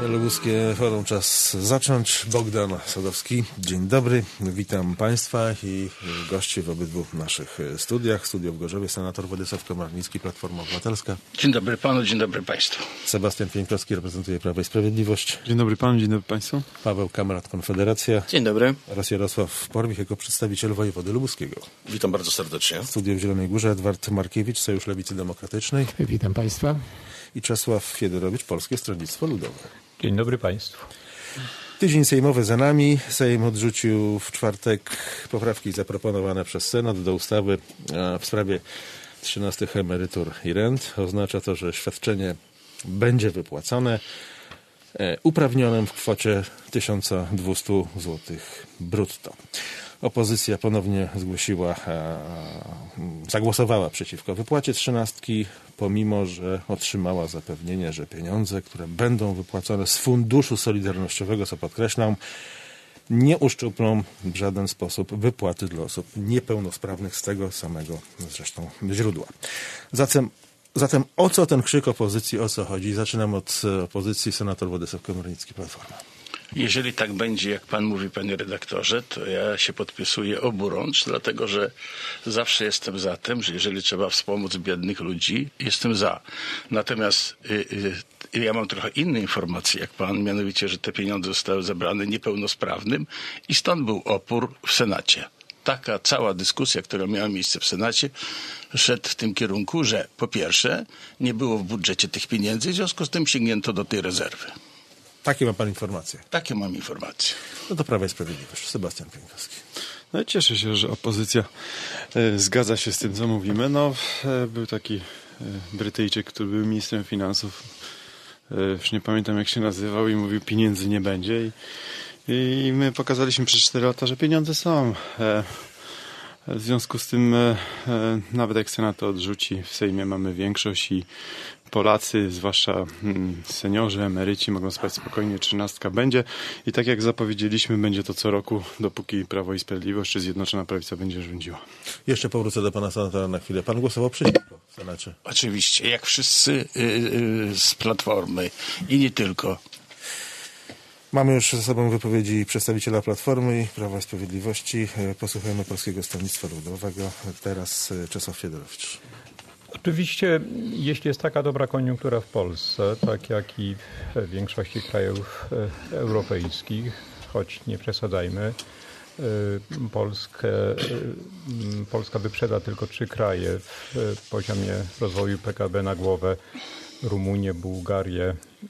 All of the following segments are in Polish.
Lubuskie Forum czas zacząć. Bogdan Sadowski, dzień dobry. Witam Państwa i gości w obydwu naszych studiach. Studio w Gorzowie, senator Władysław Komarnicki, Platforma Obywatelska. Dzień dobry panu, dzień dobry państwu. Sebastian Pieńkowski reprezentuje Prawo i Sprawiedliwość. Dzień dobry panu, dzień dobry państwu. Paweł Kamrat, Konfederacja. Dzień dobry. Oraz Jarosław Porwich jako przedstawiciel wojewody lubuskiego. Witam bardzo serdecznie. Studio w Zielonej Górze, Edward Markiewicz, Sojusz Lewicy Demokratycznej. Witam Państwa. I Czesław Fiedorowicz, Polskie Stronnictwo Ludowe. Dzień dobry Państwu. Tydzień sejmowy za nami. Sejm odrzucił w czwartek poprawki zaproponowane przez Senat do ustawy w sprawie 13 emerytur i rent. Oznacza to, że świadczenie będzie wypłacane uprawnionym w kwocie 1200 zł brutto. Opozycja ponownie zagłosowała przeciwko wypłacie 13, pomimo że otrzymała zapewnienie, że pieniądze, które będą wypłacone z Funduszu Solidarnościowego, co podkreślam, nie uszczuplą w żaden sposób wypłaty dla osób niepełnosprawnych z tego samego zresztą źródła. Zatem o co ten krzyk opozycji, o co chodzi? Zaczynam od opozycji. Senator Władysław Komarnicki, Platforma. Jeżeli tak będzie, jak pan mówi, panie redaktorze, to ja się podpisuję oburącz, dlatego że zawsze jestem za tym, że jeżeli trzeba wspomóc biednych ludzi, jestem za. Natomiast ja mam trochę inne informacje, jak pan, mianowicie, że te pieniądze zostały zabrane niepełnosprawnym i stąd był opór w Senacie. Taka cała dyskusja, która miała miejsce w Senacie, szedł w tym kierunku, że po pierwsze nie było w budżecie tych pieniędzy, w związku z tym sięgnięto do tej rezerwy. Takie ma pan informacje? Takie mam informacje. No to Prawo i Sprawiedliwość. Sebastian Pieńkowski. No cieszę się, że opozycja zgadza się z tym, co mówimy. Był taki Brytyjczyk, który był ministrem finansów. Już nie pamiętam, jak się nazywał, i mówił, pieniędzy nie będzie. I my pokazaliśmy przez 4 lata, że pieniądze są. W związku z tym, nawet jak Senat to odrzuci, w Sejmie mamy większość i Polacy, zwłaszcza seniorzy, emeryci, mogą spać spokojnie, 13 będzie. I tak jak zapowiedzieliśmy, będzie to co roku, dopóki Prawo i Sprawiedliwość czy Zjednoczona Prawica będzie rządziła. Jeszcze powrócę do pana senatora na chwilę. Pan głosował przeciwko w Senacie. Oczywiście, jak wszyscy z Platformy i nie tylko. Mamy już ze sobą wypowiedzi przedstawiciela Platformy i Prawa i Sprawiedliwości. Posłuchajmy Polskiego Stronnictwa Ludowego. Teraz Czesław Fiedorowicz. Oczywiście, jeśli jest taka dobra koniunktura w Polsce, tak jak i w większości krajów europejskich, choć nie przesadzajmy, Polska wyprzedza tylko 3 kraje w poziomie rozwoju PKB na głowę: Rumunię, Bułgarię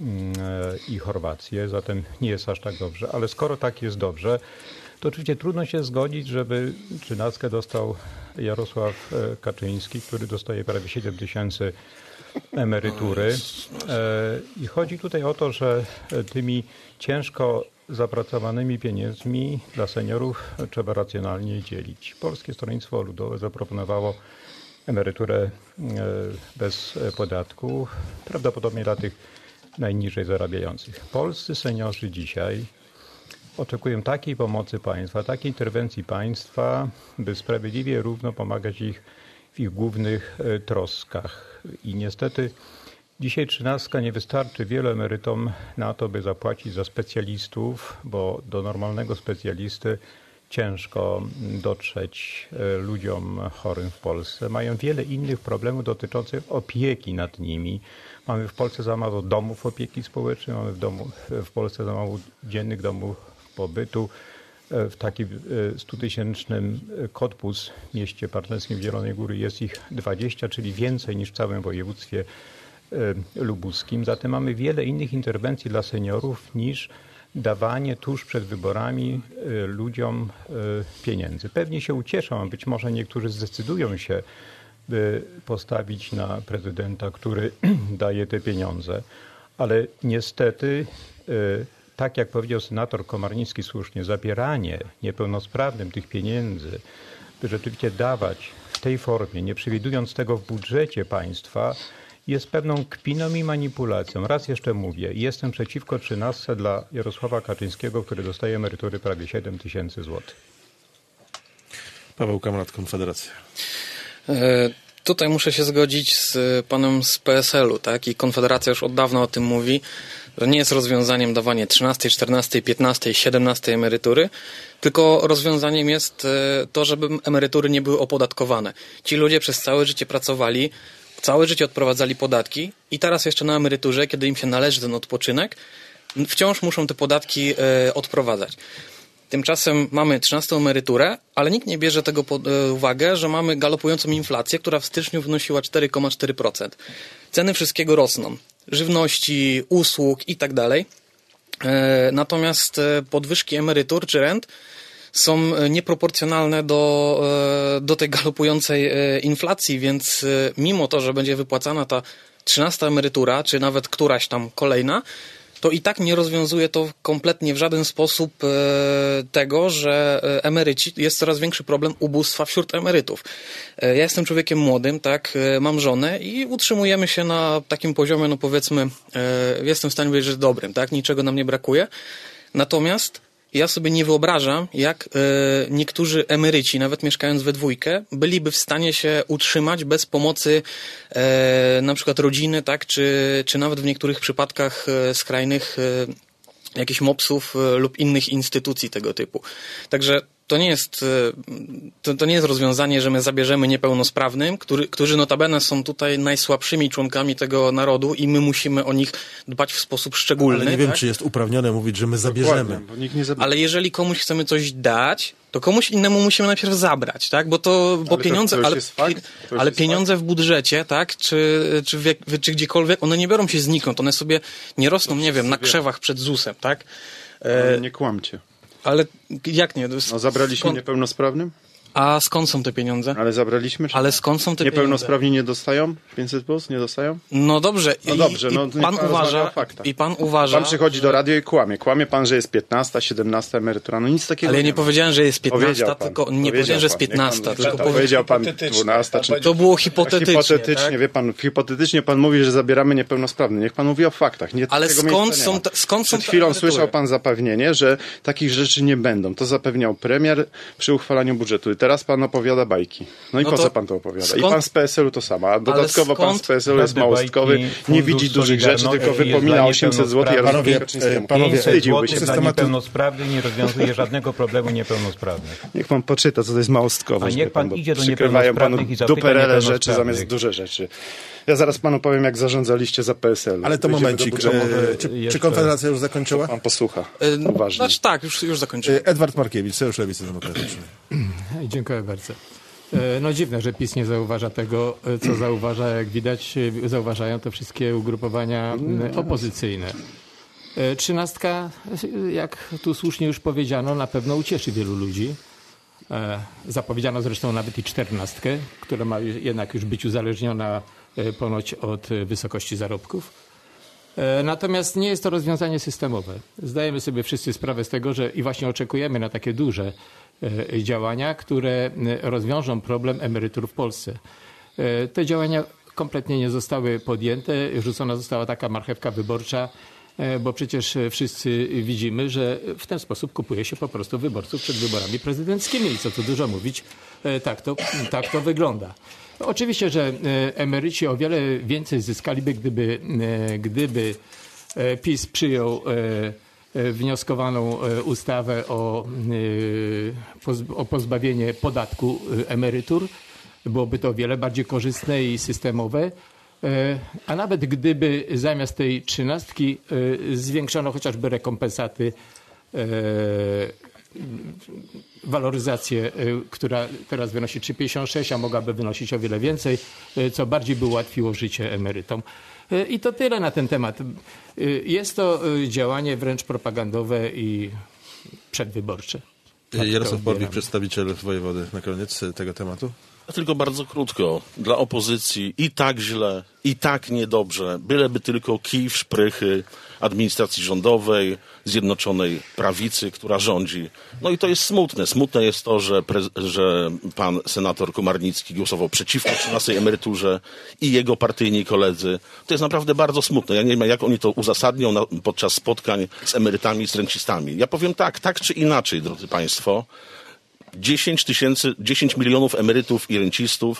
i Chorwację, zatem nie jest aż tak dobrze. Ale skoro tak jest dobrze, to oczywiście trudno się zgodzić, żeby 13 dostał Jarosław Kaczyński, który dostaje prawie 7 000 emerytury. I chodzi tutaj o to, że tymi ciężko zapracowanymi pieniędzmi dla seniorów trzeba racjonalnie dzielić. Polskie Stronnictwo Ludowe zaproponowało emeryturę bez podatku, prawdopodobnie dla tych najniżej zarabiających. Polscy seniorzy dzisiaj oczekują takiej pomocy państwa, takiej interwencji państwa, by sprawiedliwie, równo pomagać w ich głównych troskach. I niestety dzisiaj 13 nie wystarczy wielu emerytom na to, by zapłacić za specjalistów, bo do normalnego specjalisty ciężko dotrzeć ludziom chorym w Polsce. Mają wiele innych problemów dotyczących opieki nad nimi. Mamy w Polsce za mało domów opieki społecznej, mamy w Polsce za mało dziennych domów pobytu. W takim 100-tysięcznym Cottbus, mieście partnerskim w Zielonej Góry, jest ich 20, czyli więcej niż w całym województwie lubuskim. Zatem mamy wiele innych interwencji dla seniorów niż dawanie tuż przed wyborami ludziom pieniędzy. Pewnie się ucieszą, a być może niektórzy zdecydują się, by postawić na prezydenta, który daje te pieniądze. Ale niestety, tak jak powiedział senator Komarnicki słusznie, zabieranie niepełnosprawnym tych pieniędzy, by rzeczywiście dawać w tej formie, nie przewidując tego w budżecie państwa, jest pewną kpiną i manipulacją. Raz jeszcze mówię, jestem przeciwko 13 dla Jarosława Kaczyńskiego, który dostaje emerytury prawie 7 000 złotych. Paweł Kamrat, Konfederacja. Tutaj muszę się zgodzić z panem z PSL-u, tak? I Konfederacja już od dawna o tym mówi. że nie jest rozwiązaniem dawanie 13, 14, 15, 17 emerytury, tylko rozwiązaniem jest to, żeby emerytury nie były opodatkowane. Ci ludzie przez całe życie pracowali, całe życie odprowadzali podatki i teraz jeszcze na emeryturze, kiedy im się należy ten odpoczynek, wciąż muszą te podatki odprowadzać. Tymczasem mamy 13 emeryturę, ale nikt nie bierze tego pod uwagę, że mamy galopującą inflację, która w styczniu wynosiła 4,4%. Ceny wszystkiego rosną. Żywności, usług i tak dalej. Natomiast podwyżki emerytur czy rent są nieproporcjonalne do tej galopującej inflacji, więc mimo to, że będzie wypłacana ta 13 emerytura, czy nawet któraś tam kolejna, to i tak nie rozwiązuje to kompletnie w żaden sposób tego, że emeryci, jest coraz większy problem ubóstwa wśród emerytów. Ja jestem człowiekiem młodym, tak, mam żonę i utrzymujemy się na takim poziomie, no powiedzmy, jestem w stanie powiedzieć, że dobrym, tak, niczego nam nie brakuje. Natomiast ja sobie nie wyobrażam, jak niektórzy emeryci, nawet mieszkając we dwójkę, byliby w stanie się utrzymać bez pomocy na przykład rodziny, tak, czy nawet w niektórych przypadkach skrajnych jakichś MOPS-ów lub innych instytucji tego typu. Także to nie jest rozwiązanie, że my zabierzemy niepełnosprawnym, którzy notabene są tutaj najsłabszymi członkami tego narodu i my musimy o nich dbać w sposób szczególny. Ale nie wiem, tak? czy jest uprawnione mówić, że my zabierzemy. Bo nikt nie zabiera. Ale jeżeli komuś chcemy coś dać, to komuś innemu musimy najpierw zabrać, tak? Bo pieniądze, ale pieniądze w budżecie, tak? Czy gdziekolwiek, one nie biorą się znikąd, one sobie nie rosną, nie wiem, na krzewach przed ZUS-em, tak? Ale nie kłamcie. Ale jak nie? No zabraliśmy niepełnosprawnym? A skąd są te pieniądze? Ale zabraliśmy? Ale skąd są te pieniądze? Niepełnosprawni nie dostają 500+? Nie dostają? No dobrze. Pan uważa... Pan przychodzi do radio i kłamie. Kłamie pan, że jest 15, 17 emerytura. No nic takiego ale ja nie ma. powiedziałem, że jest 15, tylko nie powiedziałem, że jest 15. Tylko powiedział pan 12. To było hipotetycznie. Hipotetycznie, tak? wie pan, hipotetycznie pan mówi, że zabieramy niepełnosprawnych. Niech pan mówi o faktach. Nie ale skąd są te Przed chwilą słyszał pan zapewnienie, że takich rzeczy nie będą. To zapewniał premier przy uchwalaniu budżetu. I teraz pan opowiada bajki. No i po co pan to opowiada? I pan z PSL-u to samo. A dodatkowo pan z PSL-u jest małostkowy, nie widzi dużych rzeczy, tylko wypomina 800 zł. Panowie, dla niepełnosprawnych nie rozwiązuje żadnego problemu niepełnosprawnych. Niech pan poczyta, co to jest małostkowość. A niech pan idzie do przykrywają panu niepełnosprawnych i zapyta duperele rzeczy niepełnosprawnych. zamiast duże rzeczy. Ja zaraz panu powiem, jak zarządzaliście za PSL. Ale to momencik. Czy Konfederacja już zakończyła? Pan posłucha. Uważnie. Znaczy tak, już zakończyłem. Edward Markiewicz, Sojusz Lewicy Demokratycznej. Dziękuję bardzo. No dziwne, że PiS nie zauważa tego, co zauważa. Jak widać, zauważają to wszystkie ugrupowania opozycyjne. 13, jak tu słusznie już powiedziano, na pewno ucieszy wielu ludzi. Zapowiedziano zresztą nawet i 14, która ma jednak już być uzależniona ponoć od wysokości zarobków. Natomiast nie jest to rozwiązanie systemowe. Zdajemy sobie wszyscy sprawę z tego, że i właśnie oczekujemy na takie duże działania, które rozwiążą problem emerytur w Polsce. Te działania kompletnie nie zostały podjęte. Rzucona została taka marchewka wyborcza, bo przecież wszyscy widzimy, że w ten sposób kupuje się po prostu wyborców przed wyborami prezydenckimi i co tu dużo mówić, tak to wygląda. Oczywiście, że emeryci o wiele więcej zyskaliby, gdyby PiS przyjął wnioskowaną ustawę o pozbawienie podatku emerytur. Byłoby to o wiele bardziej korzystne i systemowe. A nawet gdyby zamiast tej 13 zwiększono chociażby rekompensaty, waloryzację, która teraz wynosi 3,56, a mogłaby wynosić o wiele więcej, co bardziej by ułatwiło życie emerytom. I to tyle na ten temat. Jest to działanie wręcz propagandowe i przedwyborcze. Tak Jarosław Porwik, przedstawiciel wojewody, na koniec tego tematu. Tylko bardzo krótko. Dla opozycji i tak źle, i tak niedobrze. Byleby tylko kij w szprychy administracji rządowej, Zjednoczonej Prawicy, która rządzi. No i to jest smutne. Smutne jest to, że pan senator Komarnicki głosował przeciwko 13 emeryturze i jego partyjni koledzy. To jest naprawdę bardzo smutne. Ja nie wiem, jak oni to uzasadnią podczas spotkań z emerytami i z rencistami. Ja powiem tak czy inaczej, drodzy państwo. 10 milionów emerytów i rencistów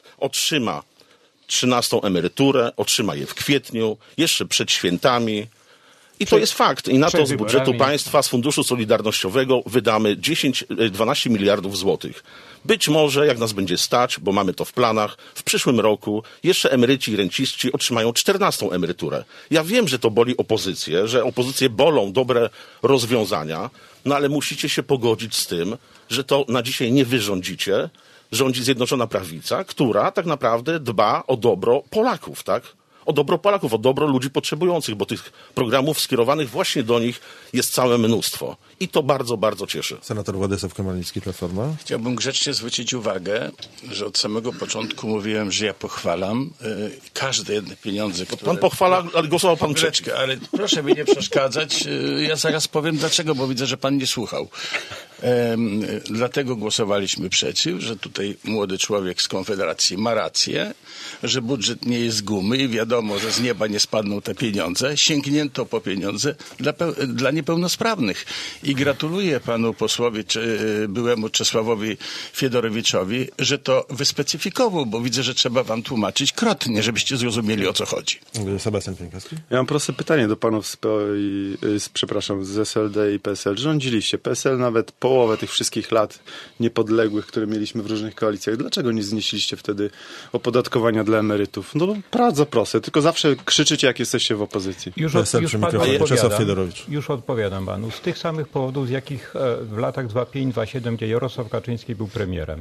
otrzyma 13 emeryturę, otrzyma je w kwietniu, jeszcze przed świętami. I to jest fakt. I na to z budżetu państwa, z Funduszu Solidarnościowego wydamy 12 miliardów złotych. Być może, jak nas będzie stać, bo mamy to w planach, w przyszłym roku jeszcze emeryci i renciści otrzymają 14. emeryturę. Ja wiem, że to boli opozycję, że opozycję bolą dobre rozwiązania, no ale musicie się pogodzić z tym, że to na dzisiaj nie wy rządzicie, rządzi Zjednoczona Prawica, która tak naprawdę dba o dobro Polaków, tak? O dobro Polaków, o dobro ludzi potrzebujących, bo tych programów skierowanych właśnie do nich jest całe mnóstwo. I to bardzo, bardzo cieszy. Senator Władysław Komarnicki, Platforma. Chciałbym grzecznie zwrócić uwagę, że od samego początku mówiłem, że ja pochwalam każde jedne pieniądze, które... Pan pochwala, ale głosował pan przeciw. Ale proszę mi nie przeszkadzać. Ja zaraz powiem dlaczego, bo widzę, że pan nie słuchał. Dlatego głosowaliśmy przeciw, że tutaj młody człowiek z Konfederacji ma rację, że budżet nie jest z gumy i wiadomo, że z nieba nie spadną te pieniądze. Sięgnięto po pieniądze dla niepełnosprawnych. I gratuluję panu posłowi, byłemu Czesławowi Fiedorowiczowi, że to wyspecyfikował, bo widzę, że trzeba wam tłumaczyć krotnie, żebyście zrozumieli, o co chodzi. Sebastian Pieńkowski. Ja mam proste pytanie do panów z SLD i PSL. Rządziliście. PSL nawet połowę tych wszystkich lat niepodległych, które mieliśmy w różnych koalicjach. Dlaczego nie znieśliście wtedy opodatkowania dla emerytów? No bardzo proste, tylko zawsze krzyczycie, jak jesteście w opozycji. Już odpowiadam panu. Z tych samych powodów, z jakich w latach 2005-2007, gdzie Jarosław Kaczyński był premierem.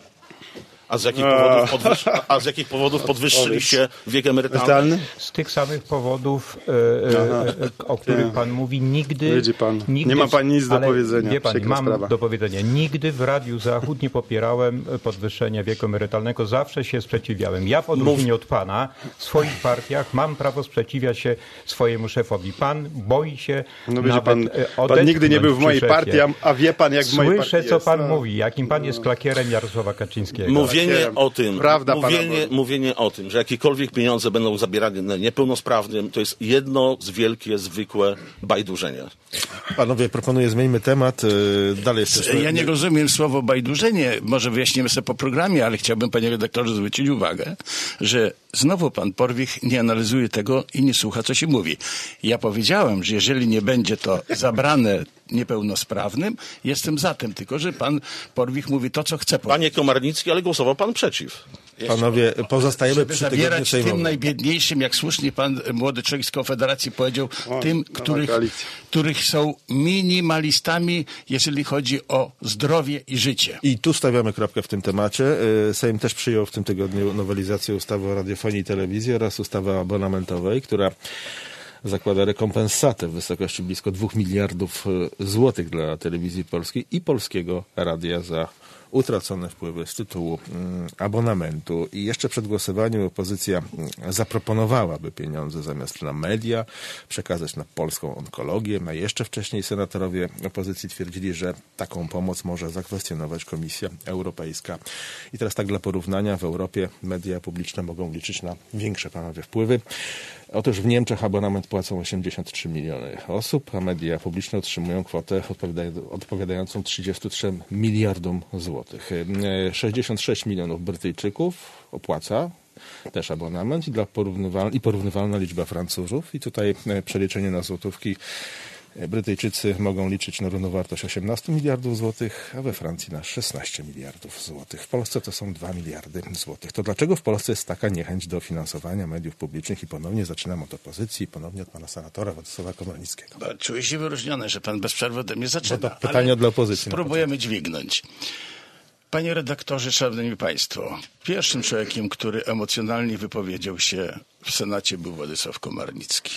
A z jakich powodów podwyższyliście wiek emerytalny? Z tych samych powodów, o których pan mówi, nigdy... Nie ma pan nic do powiedzenia. Wie pan, mam do powiedzenia. Nigdy w Radiu Zachód nie popierałem podwyższenia wieku emerytalnego. Zawsze się sprzeciwiałem. Ja w odróżnieniu od pana w swoich partiach mam prawo sprzeciwiać się swojemu szefowi. Pan boi się pan nigdy nie był w mojej partii, a wie pan, jak w mojej partii Słyszę, co pan mówi, jakim pan jest klakierem Jarosława Kaczyńskiego. Mówienie o tym, że jakiekolwiek pieniądze będą zabierane niepełnosprawnym, to jest jedno wielkie, zwykłe bajdurzenie. Panowie, proponuję, zmieńmy temat. Dalej jesteśmy... Ja nie rozumiem słowo bajdurzenie. Może wyjaśnimy sobie po programie, ale chciałbym, panie redaktorze, zwrócić uwagę, że znowu pan Porwich nie analizuje tego i nie słucha, co się mówi. Ja powiedziałem, że jeżeli nie będzie to zabrane niepełnosprawnym, jestem za tym, tylko że pan Porwich mówi to, co chce powiedzieć. Panie Komarnicki, ale głosował pan przeciw. Panowie, pozostajemy przy zabierać tym najbiedniejszym, jak słusznie pan młody człowiek z Konfederacji powiedział, tym, których są minimalistami, jeżeli chodzi o zdrowie i życie. I tu stawiamy kropkę w tym temacie. Sejm też przyjął w tym tygodniu nowelizację ustawy o radiofonii i telewizji oraz ustawy abonamentowej, która zakłada rekompensatę w wysokości blisko 2 miliardów złotych dla telewizji polskiej i Polskiego Radia za utracone wpływy z tytułu abonamentu. I jeszcze przed głosowaniem opozycja zaproponowała, by pieniądze zamiast na media przekazać na polską onkologię, a jeszcze wcześniej senatorowie opozycji twierdzili, że taką pomoc może zakwestionować Komisja Europejska. I teraz tak dla porównania, w Europie media publiczne mogą liczyć na większe, panowie, wpływy. Otóż w Niemczech abonament płacą 83 miliony osób, a media publiczne otrzymują kwotę odpowiadającą 33 miliardom złotych. 66 milionów Brytyjczyków opłaca też abonament i porównywalna liczba Francuzów. I tutaj przeliczenie na złotówki. Brytyjczycy mogą liczyć na równowartość 18 miliardów złotych, a we Francji na 16 miliardów złotych. W Polsce to są 2 miliardy złotych. To dlaczego w Polsce jest taka niechęć do finansowania mediów publicznych? I ponownie zaczynam od opozycji, ponownie od pana senatora Władysława Komarnickiego. Czuję się wyróżniony, że pan bez przerwy ode mnie zaczyna. Bo to pytanie dla opozycji. Spróbujemy dźwignąć. Panie redaktorze, szanowni państwo, pierwszym człowiekiem, który emocjonalnie wypowiedział się w Senacie, był Władysław Komarnicki.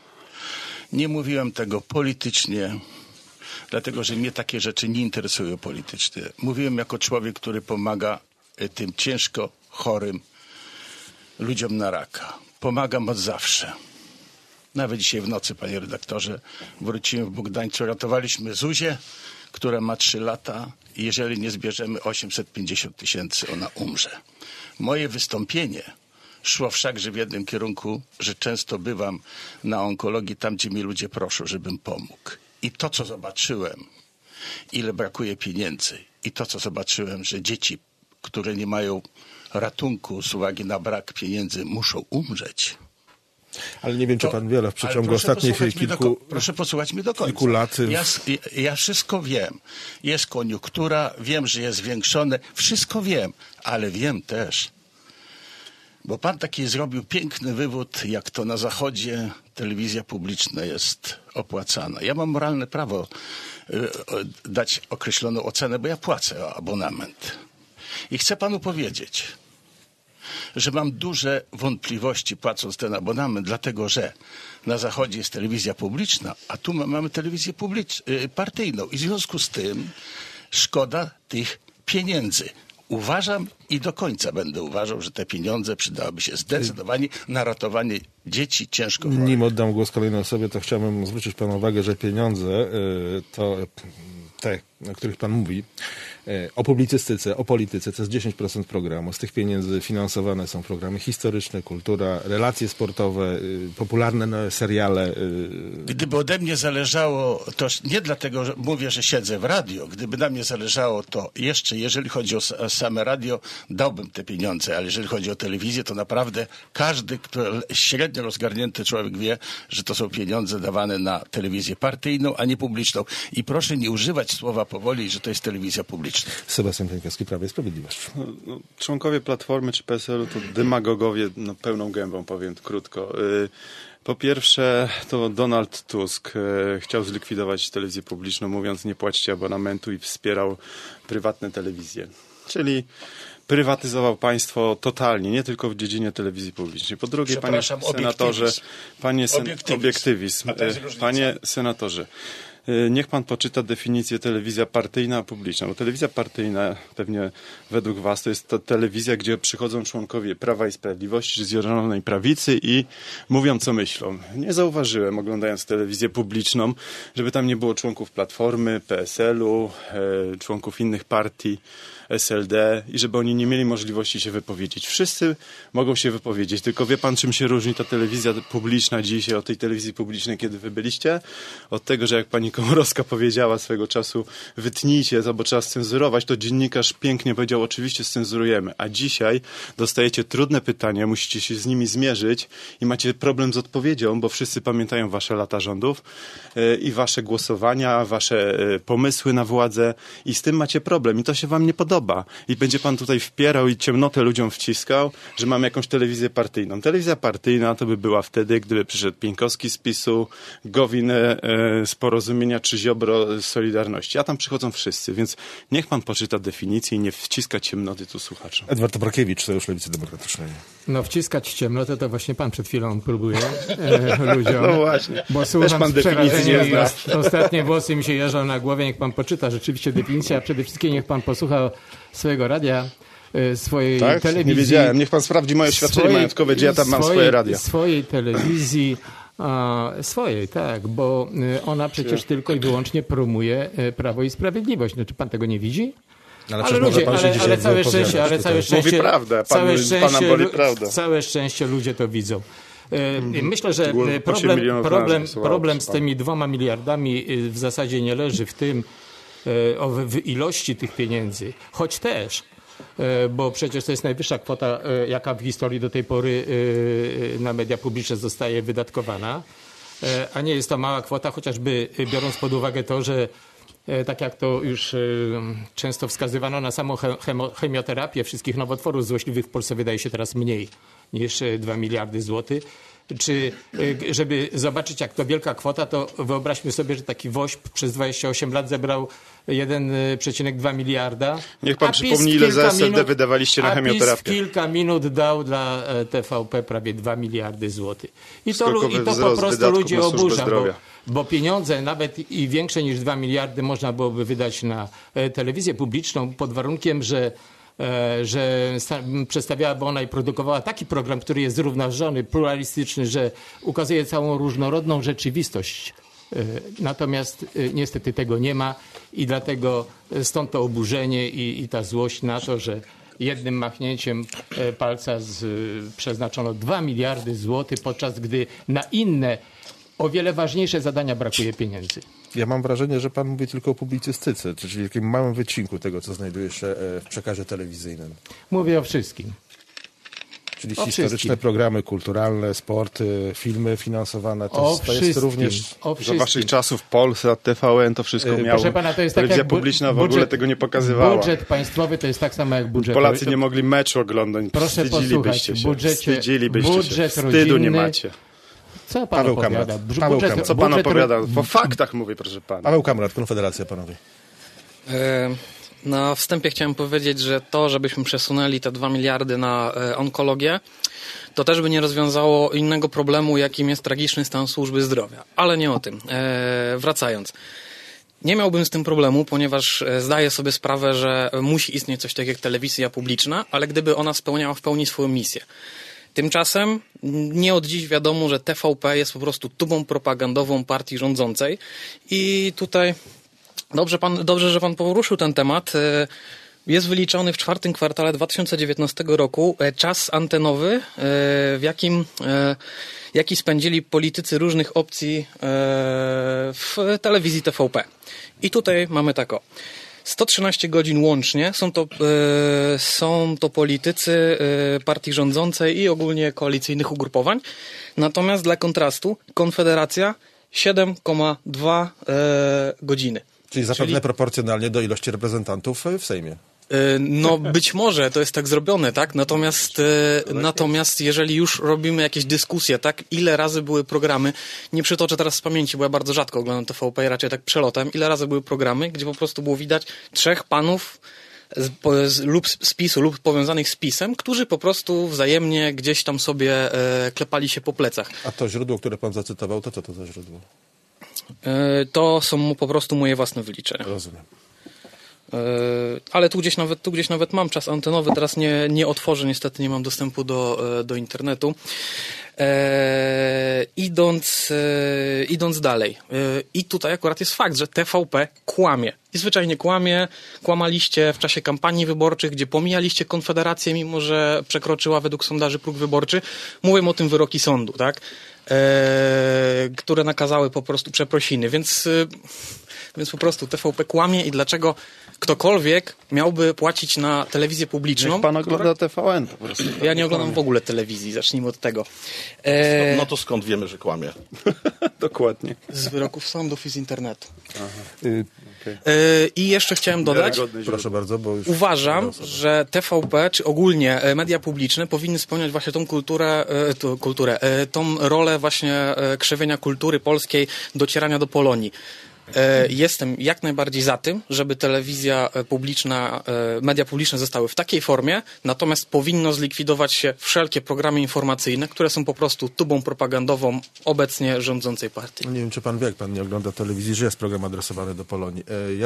Nie mówiłem tego politycznie, dlatego że mnie takie rzeczy nie interesują politycznie. Mówiłem jako człowiek, który pomaga tym ciężko chorym ludziom na raka. Pomagam od zawsze. Nawet dzisiaj w nocy, panie redaktorze, wróciłem w Bogdańcu, ratowaliśmy Zuzię, która ma 3 lata i jeżeli nie zbierzemy 850 000, ona umrze. Moje wystąpienie szło wszakże w jednym kierunku, że często bywam na onkologii tam, gdzie mi ludzie proszą, żebym pomógł. I to, co zobaczyłem, ile brakuje pieniędzy i to, co zobaczyłem, że dzieci, które nie mają ratunku z uwagi na brak pieniędzy, muszą umrzeć, Ale nie wiem, czy pan wie, ale w przeciągu ostatnich proszę posłuchać mnie do końca. kilku lat... Ja wszystko wiem. Jest koniunktura, wiem, że jest zwiększone. Wszystko wiem, ale wiem też, bo pan taki zrobił piękny wywód, jak to na Zachodzie telewizja publiczna jest opłacana. Ja mam moralne prawo dać określoną ocenę, bo ja płacę abonament. I chcę panu powiedzieć, że mam duże wątpliwości płacąc ten abonament, dlatego że na Zachodzie jest telewizja publiczna, a tu mamy telewizję partyjną. I w związku z tym szkoda tych pieniędzy. Uważam i do końca będę uważał, że te pieniądze przydałyby się zdecydowanie na ratowanie dzieci ciężko chorych. Nim oddam głos kolejnej osobie, to chciałbym zwrócić panu uwagę, że pieniądze to te, o których pan mówi, o publicystyce, o polityce, to jest 10% programu. Z tych pieniędzy finansowane są programy historyczne, kultura, relacje sportowe, popularne seriale. Gdyby ode mnie zależało, to nie dlatego, że mówię, że siedzę w radio, gdyby na mnie zależało, to jeszcze, jeżeli chodzi o same radio, dałbym te pieniądze, ale jeżeli chodzi o telewizję, to naprawdę każdy, średnio rozgarnięty człowiek wie, że to są pieniądze dawane na telewizję partyjną, a nie publiczną. I proszę nie używać słowa powoli, że to jest telewizja publiczna. Sebastian Pieńkowski, Prawo i Sprawiedliwość. Członkowie Platformy czy PSL-u to demagogowie, pełną gębą, powiem krótko. Po pierwsze, to Donald Tusk chciał zlikwidować telewizję publiczną, mówiąc nie płaćcie abonamentu, i wspierał prywatne telewizje. Czyli prywatyzował państwo totalnie, nie tylko w dziedzinie telewizji publicznej. Po drugie, panie senatorze, obiektywizm. Panie senatorze, niech pan poczyta definicję telewizja partyjna, publiczna, bo telewizja partyjna, pewnie według was, to jest to telewizja, gdzie przychodzą członkowie Prawa i Sprawiedliwości czy Zjednoczonej Prawicy i mówią, co myślą. Nie zauważyłem, oglądając telewizję publiczną, żeby tam nie było członków Platformy, PSL-u, członków innych partii, SLD, i żeby oni nie mieli możliwości się wypowiedzieć. Wszyscy mogą się wypowiedzieć, tylko wie pan, czym się różni ta telewizja publiczna dzisiaj od tej telewizji publicznej, kiedy wy byliście? Od tego, że jak pani Komorowska powiedziała swego czasu, wytnijcie to, bo trzeba scenzurować, to dziennikarz pięknie powiedział, oczywiście scenzurujemy, a dzisiaj dostajecie trudne pytania, musicie się z nimi zmierzyć i macie problem z odpowiedzią, bo wszyscy pamiętają wasze lata rządów i wasze głosowania, wasze pomysły na władzę, i z tym macie problem i to się wam nie podoba. I będzie pan tutaj wpierał i ciemnotę ludziom wciskał, że mamy jakąś telewizję partyjną. Telewizja partyjna to by była wtedy, gdyby przyszedł Pieńkowski z PiS-u, Gowin z Porozumienia czy Ziobro z Solidarności. A tam przychodzą wszyscy, więc niech pan poczyta definicję i nie wciska ciemnoty tu słuchaczom. Edward Tobrakiewicz, Sojusz Lewicy Demokratycznej. No wciskać ciemnotę to właśnie pan przed chwilą próbuje ludziom. No właśnie. Bo słucham z przerażeniem i ostatnie włosy mi się jeżą na głowie. Niech pan poczyta rzeczywiście definicję, a przede wszystkim niech pan posłucha swojego radia, swojej telewizji. Nie wiedziałem. Niech pan sprawdzi moje oświadczenie majątkowe, gdzie ja tam mam swoje radio. Swojej telewizji, swojej, tak, bo ona przecież tylko i wyłącznie promuje Prawo i Sprawiedliwość. No, czy pan tego nie widzi? Ale ludzie, ale całe szczęście, mówi prawdę, całe szczęście ludzie to widzą. Myślę, że problem z tymi 2 miliardami w zasadzie nie leży w tym, w ilości tych pieniędzy, choć też, bo przecież to jest najwyższa kwota, jaka w historii do tej pory na media publiczne zostaje wydatkowana, a nie jest to mała kwota, chociażby biorąc pod uwagę to, że tak jak to już często wskazywano, na samą chemioterapię wszystkich nowotworów złośliwych w Polsce wydaje się teraz mniej niż 2 miliardy złotych. Czy żeby zobaczyć, jak to wielka kwota, to wyobraźmy sobie, że taki WOŚP przez 28 lat zebrał 1,2 miliarda. Niech pan przypomni, ile za SLD wydawaliście na chemioterapię. PiS w kilka minut dał dla TVP prawie 2 miliardy złotych. I to po prostu ludzi oburza, bo pieniądze nawet i większe niż 2 miliardy można byłoby wydać na telewizję publiczną pod warunkiem, że przedstawiałaby ona i produkowała taki program, który jest zrównoważony, pluralistyczny, że ukazuje całą różnorodną rzeczywistość. Natomiast niestety tego nie ma i dlatego stąd to oburzenie i ta złość na to, że jednym machnięciem palca przeznaczono 2 miliardy złotych, podczas gdy na inne, o wiele ważniejsze zadania brakuje pieniędzy. Ja mam wrażenie, że pan mówi tylko o publicystyce, czyli takim małym wycinku tego, co znajduje się w przekazie telewizyjnym. Mówię o wszystkim. Czyli O historyczne wszystkim. programy kulturalne, sporty, filmy finansowane. To O jest wszystkim. również... O Za wszystkim. waszych czasów Polsat, TVN to wszystko miało. Proszę pana, to jest tak Telewizja jak publiczna w ogóle tego nie pokazywała. Budżet państwowy to jest tak samo jak budżet... Polacy nie mogli meczu oglądać. Proszę Wstydzilibyście posłuchać, się. Wstydzilibyście się. budżet Wstydu rodzinny... nie macie. Co pan Paweł opowiada? Kamrat. Paweł Kamrat. Co pan budżet- opowiada? Po faktach mówię, proszę pana. Paweł Kamrat, Konfederacja, panowie. Na wstępie chciałem powiedzieć, że to, żebyśmy przesunęli te 2 miliardy na onkologię, to też by nie rozwiązało innego problemu, jakim jest tragiczny stan służby zdrowia. Ale nie o tym. Wracając. Nie miałbym z tym problemu, ponieważ zdaję sobie sprawę, że musi istnieć coś takiego jak telewizja publiczna, ale gdyby ona spełniała w pełni swoją misję. Tymczasem nie od dziś wiadomo, że TVP jest po prostu tubą propagandową partii rządzącej i tutaj dobrze, że pan poruszył ten temat. Jest wyliczony w 4. kwartale 2019 roku czas antenowy, jaki spędzili politycy różnych opcji w telewizji TVP. I tutaj mamy tak 113 godzin łącznie. Są to politycy partii rządzącej i ogólnie koalicyjnych ugrupowań. Natomiast dla kontrastu Konfederacja 7,2 godziny. Czyli zapewne proporcjonalnie do ilości reprezentantów w Sejmie. No być może to jest tak zrobione, tak? Natomiast jeżeli już robimy jakieś dyskusje, tak? Ile razy były programy, nie przytoczę teraz z pamięci, bo ja bardzo rzadko oglądam TVP, raczej tak przelotem, ile razy były programy, gdzie po prostu było widać 3 panów lub z PiS-u, lub powiązanych z PiS-em, którzy po prostu wzajemnie gdzieś tam sobie klepali się po plecach. A to źródło, które pan zacytował, to co to za źródło? To są po prostu moje własne wyliczenia. Rozumiem. Ale tu gdzieś nawet mam czas antenowy, teraz nie otworzę, niestety nie mam dostępu do internetu. Idąc dalej. I tutaj akurat jest fakt, że TVP kłamie. I zwyczajnie kłamaliście w czasie kampanii wyborczych, gdzie pomijaliście Konfederację, mimo że przekroczyła według sondaży próg wyborczy. Mówią o tym wyroki sądu, tak? Które nakazały po prostu przeprosiny, więc po prostu TVP kłamie i dlaczego ktokolwiek miałby płacić na telewizję publiczną? Niech pan ogląda TVN po prostu. Ja nie oglądam w ogóle telewizji, zacznijmy od tego. No to skąd wiemy, że kłamie? Dokładnie. Z wyroków sądów i z internetu. Okay. I jeszcze chciałem dodać, Proszę bardzo, bo już... uważam, że TVP, czy ogólnie media publiczne powinny spełniać właśnie tą rolę właśnie krzewienia kultury polskiej, docierania do Polonii. Jestem jak najbardziej za tym, żeby telewizja publiczna, media publiczne zostały w takiej formie, natomiast powinno zlikwidować się wszelkie programy informacyjne, które są po prostu tubą propagandową obecnie rządzącej partii. Nie wiem, czy pan wie, jak pan nie ogląda telewizji, że jest program adresowany do Polonii.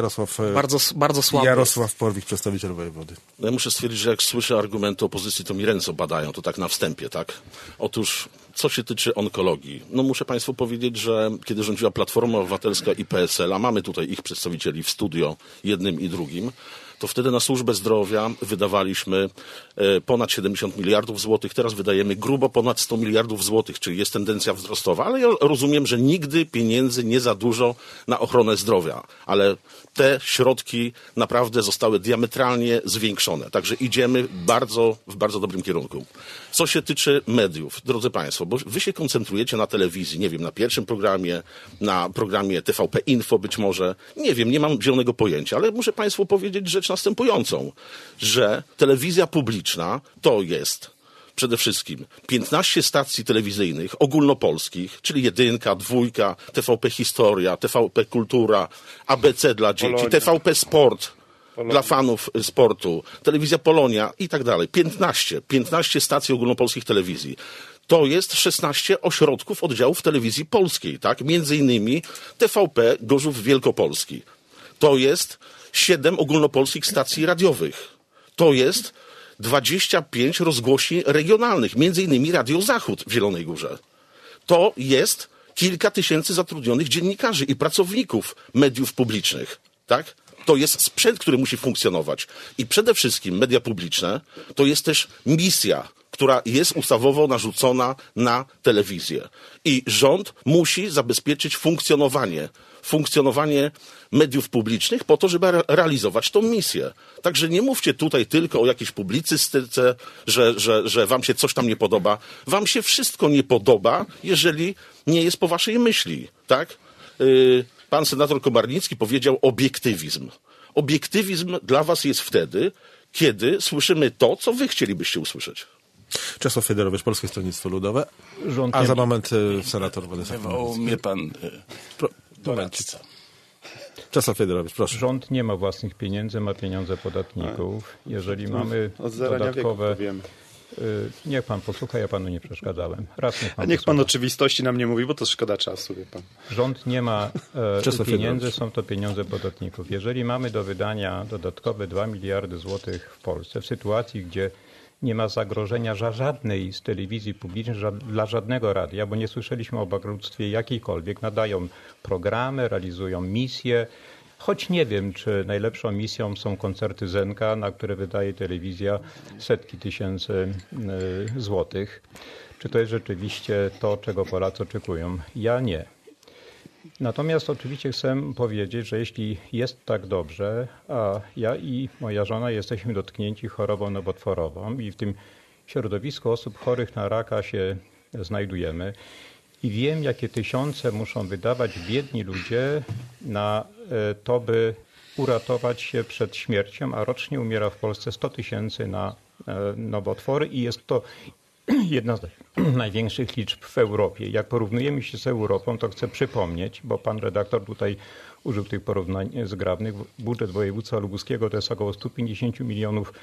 Bardzo słabo. Jarosław Porwik, przedstawiciel wojewody. Ja muszę stwierdzić, że jak słyszę argumenty opozycji, to mi ręce opadają, to tak na wstępie, tak? Otóż, co się tyczy onkologii, no muszę państwu powiedzieć, że kiedy rządziła Platforma Obywatelska i PSL, a mamy tutaj ich przedstawicieli w studio, jednym i drugim, to wtedy na służbę zdrowia wydawaliśmy ponad 70 miliardów złotych, teraz wydajemy grubo ponad 100 miliardów złotych, czyli jest tendencja wzrostowa, ale ja rozumiem, że nigdy pieniędzy nie za dużo na ochronę zdrowia, ale te środki naprawdę zostały diametralnie zwiększone, także idziemy w bardzo dobrym kierunku. Co się tyczy mediów, drodzy państwo, bo wy się koncentrujecie na telewizji, nie wiem, na pierwszym programie, na programie TVP Info być może, nie wiem, nie mam zielonego pojęcia, ale muszę państwu powiedzieć rzecz następującą, że telewizja publiczna to jest przede wszystkim 15 stacji telewizyjnych ogólnopolskich, czyli 1, 2, TVP Historia, TVP Kultura, ABC dla dzieci, Polonia. TVP Sport dla fanów sportu, telewizja Polonia i tak dalej. 15 stacji ogólnopolskich telewizji. To jest 16 ośrodków oddziałów telewizji polskiej, tak? Między innymi TVP Gorzów Wielkopolski. To jest 7 ogólnopolskich stacji radiowych. To jest 25 rozgłośni regionalnych, między innymi Radio Zachód w Zielonej Górze. To jest kilka tysięcy zatrudnionych dziennikarzy i pracowników mediów publicznych, tak? To jest sprzęt, który musi funkcjonować. I przede wszystkim media publiczne to jest też misja, która jest ustawowo narzucona na telewizję. I rząd musi zabezpieczyć funkcjonowanie funkcjonowanie mediów publicznych po to, żeby realizować tą misję. Także nie mówcie tutaj tylko o jakiejś publicystyce, że wam się coś tam nie podoba. Wam się wszystko nie podoba, jeżeli nie jest po waszej myśli, tak? Pan senator Komarnicki powiedział obiektywizm. Obiektywizm dla was jest wtedy, kiedy słyszymy to, co wy chcielibyście usłyszeć. Czesław Federowicz, Polskie Stronnictwo Ludowe, a za moment senator Władysław Wywołał mnie pan doradca. Czesław Federowicz, proszę. Rząd nie ma własnych pieniędzy, ma pieniądze podatników. Jeżeli mamy dodatkowe... Niech pan posłucha, ja panu nie przeszkadzałem. Niech pan oczywistości nam nie mówi, bo to szkoda czasu, wie pan. Rząd nie ma pieniędzy, są to pieniądze podatników. Jeżeli mamy do wydania dodatkowe 2 miliardy złotych w Polsce, w sytuacji, gdzie nie ma zagrożenia żadnej z telewizji publicznej, dla żadnego radia, bo nie słyszeliśmy o bankructwie jakiejkolwiek, nadają programy, realizują misje, choć nie wiem, czy najlepszą misją są koncerty Zenka, na które wydaje telewizja setki tysięcy złotych. Czy to jest rzeczywiście to, czego Polacy oczekują? Ja nie. Natomiast oczywiście chcę powiedzieć, że jeśli jest tak dobrze, a ja i moja żona jesteśmy dotknięci chorobą nowotworową i w tym środowisku osób chorych na raka się znajdujemy i wiem, jakie tysiące muszą wydawać biedni ludzie na to, by uratować się przed śmiercią, a rocznie umiera w Polsce 100 tysięcy na nowotwory i jest to jedna z największych liczb w Europie. Jak porównujemy się z Europą, to chcę przypomnieć, bo pan redaktor tutaj użył tych porównań zgrabnych. Budżet województwa lubuskiego to jest około 150 milionów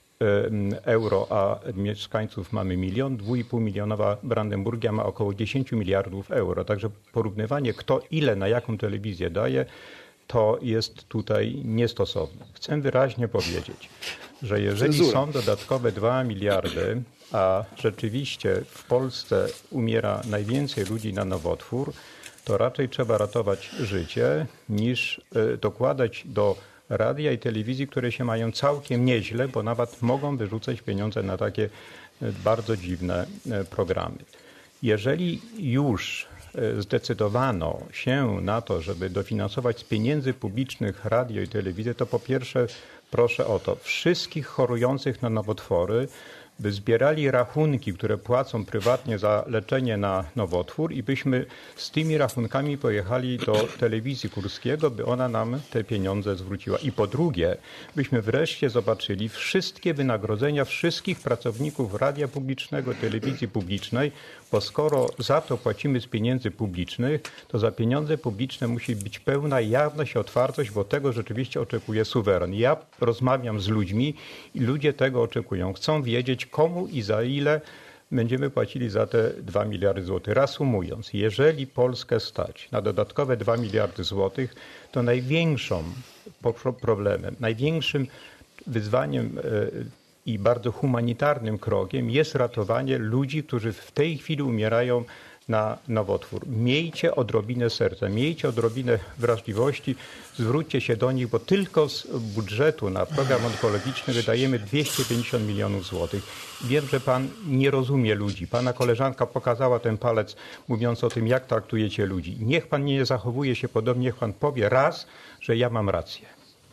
euro, a mieszkańców mamy 1 milion. 2,5 milionowa Brandenburgia ma około 10 miliardów euro. Także porównywanie kto ile na jaką telewizję daje, to jest tutaj niestosowne. Chcę wyraźnie powiedzieć, że jeżeli są dodatkowe 2 miliardy, a rzeczywiście w Polsce umiera najwięcej ludzi na nowotwór, to raczej trzeba ratować życie niż dokładać do radia i telewizji, które się mają całkiem nieźle, bo nawet mogą wyrzucać pieniądze na takie bardzo dziwne programy. Jeżeli już zdecydowano się na to, żeby dofinansować z pieniędzy publicznych radio i telewizję, to po pierwsze proszę o to, wszystkich chorujących na nowotwory, by zbierali rachunki, które płacą prywatnie za leczenie na nowotwór i byśmy z tymi rachunkami pojechali do telewizji Kurskiego, by ona nam te pieniądze zwróciła. I po drugie, byśmy wreszcie zobaczyli wszystkie wynagrodzenia wszystkich pracowników radia publicznego, telewizji publicznej, bo skoro za to płacimy z pieniędzy publicznych, to za pieniądze publiczne musi być pełna jawność i otwartość, bo tego rzeczywiście oczekuje suweren. Ja rozmawiam z ludźmi i ludzie tego oczekują. Chcą wiedzieć, komu i za ile będziemy płacili za te 2 miliardy złotych. Reasumując, jeżeli Polskę stać na dodatkowe 2 miliardy złotych, to największym problemem, największym wyzwaniem i bardzo humanitarnym krokiem jest ratowanie ludzi, którzy w tej chwili umierają na nowotwór. Miejcie odrobinę serca, miejcie odrobinę wrażliwości, zwróćcie się do nich, bo tylko z budżetu na program onkologiczny wydajemy 250 milionów złotych. Wiem, że pan nie rozumie ludzi. Pana koleżanka pokazała ten palec, mówiąc o tym, jak traktujecie ludzi. Niech pan nie zachowuje się podobnie, niech pan powie raz, że ja mam rację.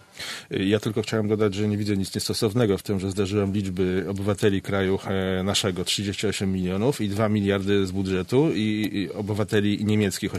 Ja tylko chciałem dodać, że nie widzę nic niestosownego w tym, że zderzyłem liczby obywateli kraju naszego 38 milionów i 2 miliardy z budżetu i obywateli niemieckich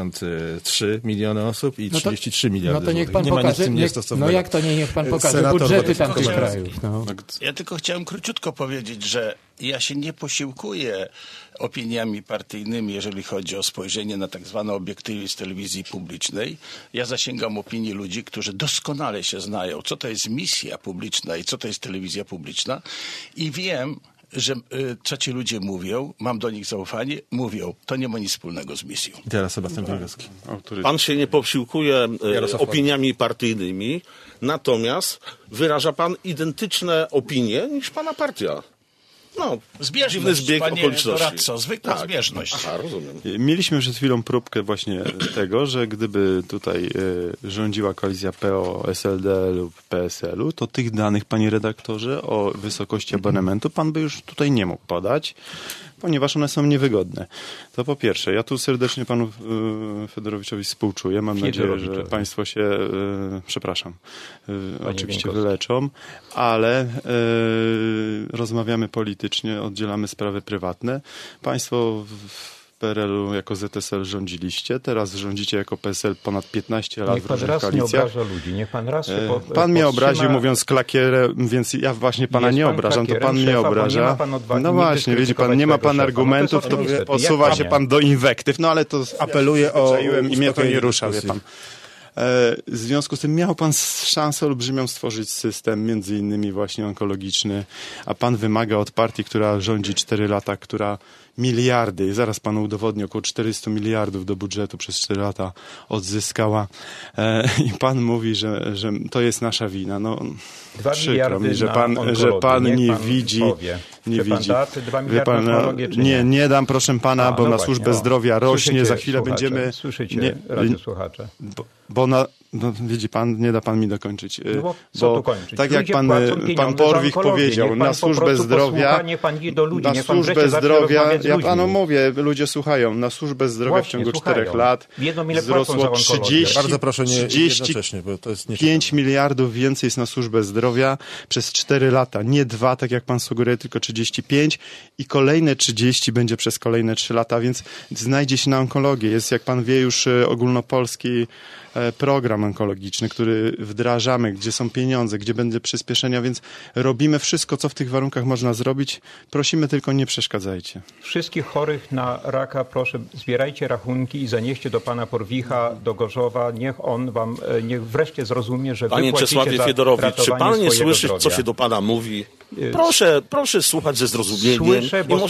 83 miliony osób i 33 miliardy. No to niech pan nie pokaże, ma nic z tym niestosownego. no jak to niech pan pokaże budżety tamtych krajów. No. Ja tylko chciałem króciutko powiedzieć, że ja się nie posiłkuję opiniami partyjnymi, jeżeli chodzi o spojrzenie na tak zwany obiektywizm telewizji publicznej. Ja zasięgam opinii ludzi, którzy doskonale się znają, co to jest misja publiczna i co to jest telewizja publiczna i wiem, że co ci ludzie mówią, mam do nich zaufanie, mówią, to nie ma nic wspólnego z misją. I teraz Sebastian Drogowski. Pan się nie posiłkuje opiniami partyjnymi, natomiast wyraża pan identyczne opinie niż pana partia. No, dziwny zbieg okoliczności. Doradco, zwykła zbieżność. Aha, rozumiem. Mieliśmy przed chwilą próbkę właśnie tego, że gdyby tutaj rządziła koalicja PO, SLD lub PSL-u, to tych danych, panie redaktorze, o wysokości abonamentu pan by już tutaj nie mógł podać. ponieważ one są niewygodne. To po pierwsze. Ja tu serdecznie panu Fedorowiczowi współczuję. Mam nadzieję, że państwo się, oczywiście wyleczą, ale rozmawiamy politycznie, oddzielamy sprawy prywatne. Państwo w PRL-u jako ZSL rządziliście, teraz rządzicie jako PSL ponad 15 lat w różnych koalicjach. Niech pan raz nie obraża ludzi, niech pan raz pan mnie obraził mówiąc klakierę, więc ja właśnie pana nie obrażam, to pan mnie obraża. No właśnie, widzi pan, nie ma pan argumentów, to odsuwa się pan do inwektyw, no ale to apeluję o i mnie to nie rusza, wie pan. W związku z tym miał pan szansę olbrzymią stworzyć system, między innymi właśnie onkologiczny, a pan wymaga od partii, która rządzi 4 lata, która miliardy, zaraz panu udowodnię, około 400 miliardów do budżetu przez 4 lata odzyskała i pan mówi, że to jest nasza wina. No, 2 przykro mi, że miliardy pan nie pan widzi. powie. Nie widzi. Pan da 2 miliardy na onkologię, czy nie? Nie dam, proszę pana, bo na służbę zdrowia rośnie, za chwilę słuchacze, będziemy... Słyszycie, radiosłuchacze. No, widzi pan, nie da pan mi dokończyć. No bo co tu kończyć? Tak jak pan Porwich powiedział, na służbę zdrowia, na służbę zdrowia, ja panu mówię, ludzie słuchają, na służbę zdrowia w ciągu 4 lat wzrosło 30, bardzo proszę nie jednocześnie, bo to jest 5 miliardów więcej jest na służbę zdrowia przez 4 lata, nie 2, tak jak pan sugeruje, tylko 35 i kolejne 30 będzie przez kolejne 3 lata, więc znajdzie się na onkologię. Jest, jak pan wie, już ogólnopolski program onkologiczny, który wdrażamy, gdzie są pieniądze, gdzie będzie przyspieszenia, więc robimy wszystko, co w tych warunkach można zrobić. Prosimy, tylko nie przeszkadzajcie. Wszystkich chorych na raka, proszę, zbierajcie rachunki i zanieście do pana Porwicha, do Gorzowa. Niech wreszcie zrozumie, że Panie Czesławie Fiedorowicz, czy pan nie słyszy, zdrowia? co się do pana mówi? Proszę słuchać ze zrozumieniem. Słyszę, bo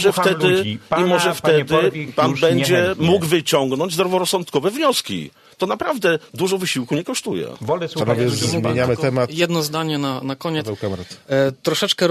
i może wtedy pan będzie mógł wyciągnąć zdroworozsądkowe wnioski. To naprawdę dużo wysiłku nie kosztuje. Wolę słuchać. Zmieniamy temat. Jedno zdanie na koniec. Troszeczkę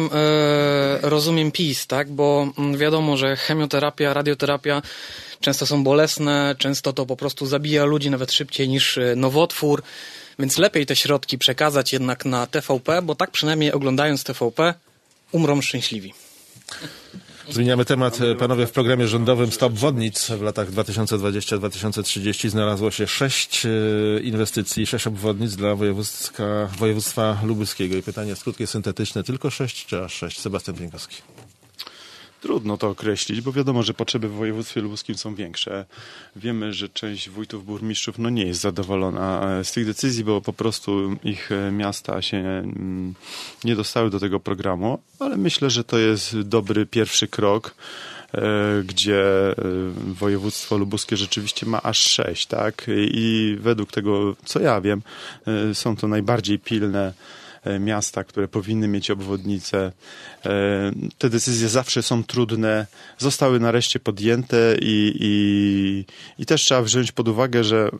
rozumiem PiS, tak? Bo wiadomo, że chemioterapia, radioterapia często są bolesne, często to po prostu zabija ludzi nawet szybciej niż nowotwór, więc lepiej te środki przekazać jednak na TVP, bo tak przynajmniej oglądając TVP umrą szczęśliwi. Zmieniamy temat. Panowie, w programie rządowym Stop Obwodnic w latach 2020-2030 znalazło się 6 inwestycji, 6 obwodnic dla województwa lubuskiego. I pytanie jest krótkie, syntetyczne. Tylko 6 czy aż 6? Sebastian Pienkowski. Trudno to określić, bo wiadomo, że potrzeby w województwie lubuskim są większe. Wiemy, że część wójtów, burmistrzów nie jest zadowolona z tych decyzji, bo po prostu ich miasta się nie dostały do tego programu, ale myślę, że to jest dobry pierwszy krok, gdzie województwo lubuskie rzeczywiście ma aż 6, tak? I według tego, co ja wiem, są to najbardziej pilne miasta, które powinny mieć obwodnice. Te decyzje zawsze są trudne, zostały nareszcie podjęte i też trzeba wziąć pod uwagę, że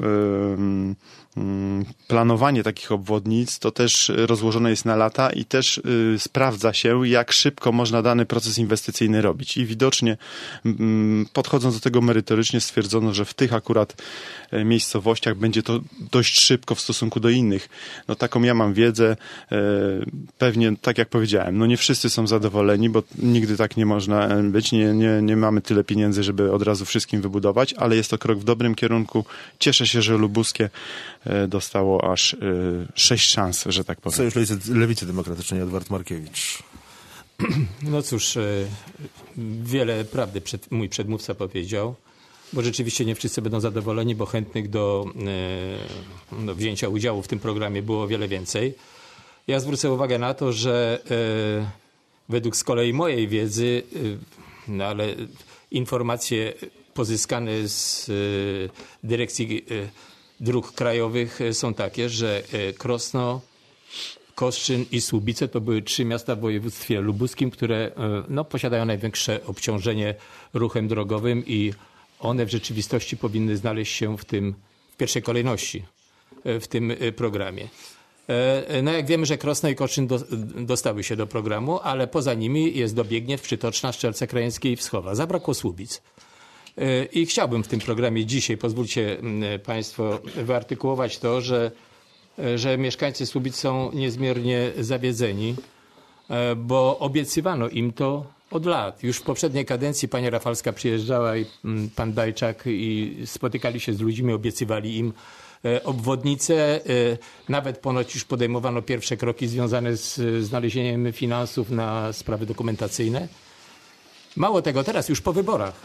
planowanie takich obwodnic to też rozłożone jest na lata i też sprawdza się, jak szybko można dany proces inwestycyjny robić. I widocznie podchodząc do tego merytorycznie stwierdzono, że w tych akurat miejscowościach będzie to dość szybko w stosunku do innych. No taką ja mam wiedzę. Pewnie, tak jak powiedziałem, nie wszyscy są zadowoleni, bo nigdy tak nie można być. Nie mamy tyle pieniędzy, żeby od razu wszystkim wybudować, ale jest to krok w dobrym kierunku. Cieszę się, że lubuskie dostało aż 6 szans, że tak powiem. Sojusz Lewicy Demokratycznej, Edward Markiewicz. No cóż, wiele prawdy mój przedmówca powiedział, bo rzeczywiście nie wszyscy będą zadowoleni, bo chętnych do wzięcia udziału w tym programie było wiele więcej. Ja zwrócę uwagę na to, że według z kolei mojej wiedzy, ale informacje pozyskane z Dyrekcji Dróg Krajowych są takie, że Krosno, Koszczyn i Słubice to były 3 miasta w województwie lubuskim, które posiadają największe obciążenie ruchem drogowym i one w rzeczywistości powinny znaleźć się w pierwszej kolejności w tym programie. No jak wiemy, że Krosno i Koszczyn dostały się do programu, ale poza nimi jest Dobiegniew, Przytoczna, Strzelce Krajeńskie i Wschowa. Zabrakło Słubic. I chciałbym w tym programie dzisiaj, pozwólcie Państwo, wyartykułować to, że mieszkańcy Słubic są niezmiernie zawiedzeni, bo obiecywano im to od lat. Już w poprzedniej kadencji pani Rafalska przyjeżdżała i pan Dajczak i spotykali się z ludźmi, obiecywali im obwodnicę. Nawet ponoć już podejmowano pierwsze kroki związane z znalezieniem finansów na sprawy dokumentacyjne. Mało tego, teraz już po wyborach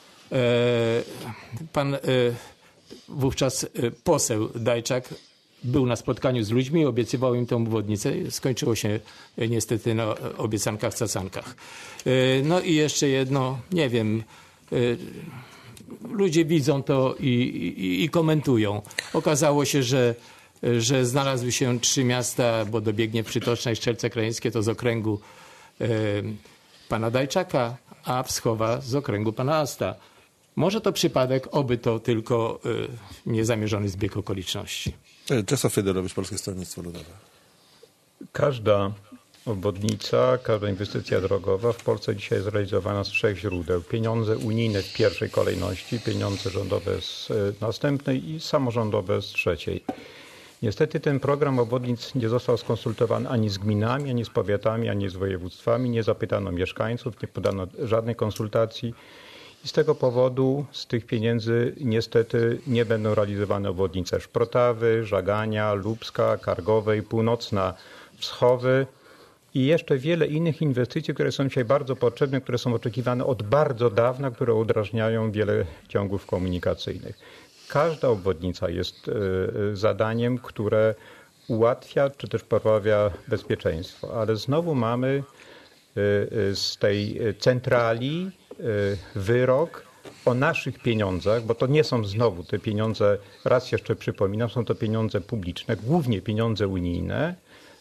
pan wówczas poseł Dajczak był na spotkaniu z ludźmi, obiecywał im tę obwodnicę. Skończyło się niestety na obiecankach, cacankach. No i jeszcze jedno, nie wiem, ludzie widzą to i komentują. Okazało się, że znalazły się 3 miasta, bo dobiegnie Przytoczna i Strzelce Krajeńskie, to z okręgu pana Dajczaka, a Wschowa z okręgu pana Asta. Może to przypadek, oby to tylko niezamierzony zbieg okoliczności. Czesław Fiedorowicz, Polskie Stronnictwo Ludowe. Każda obwodnica, każda inwestycja drogowa w Polsce dzisiaj jest realizowana z 3 źródeł. Pieniądze unijne w pierwszej kolejności, pieniądze rządowe z następnej i samorządowe z trzeciej. Niestety ten program obwodnic nie został skonsultowany ani z gminami, ani z powiatami, ani z województwami. Nie zapytano mieszkańców, nie podano żadnej konsultacji. I z tego powodu z tych pieniędzy niestety nie będą realizowane obwodnice Szprotawy, Żagania, Lubska, Kargowej, Północna, Wschowy i jeszcze wiele innych inwestycji, które są dzisiaj bardzo potrzebne, które są oczekiwane od bardzo dawna, które udrażniają wiele ciągów komunikacyjnych. Każda obwodnica jest zadaniem, które ułatwia czy też poprawia bezpieczeństwo, ale znowu mamy z tej centrali wyrok o naszych pieniądzach, bo to nie są znowu te pieniądze, raz jeszcze przypominam, są to pieniądze publiczne, głównie pieniądze unijne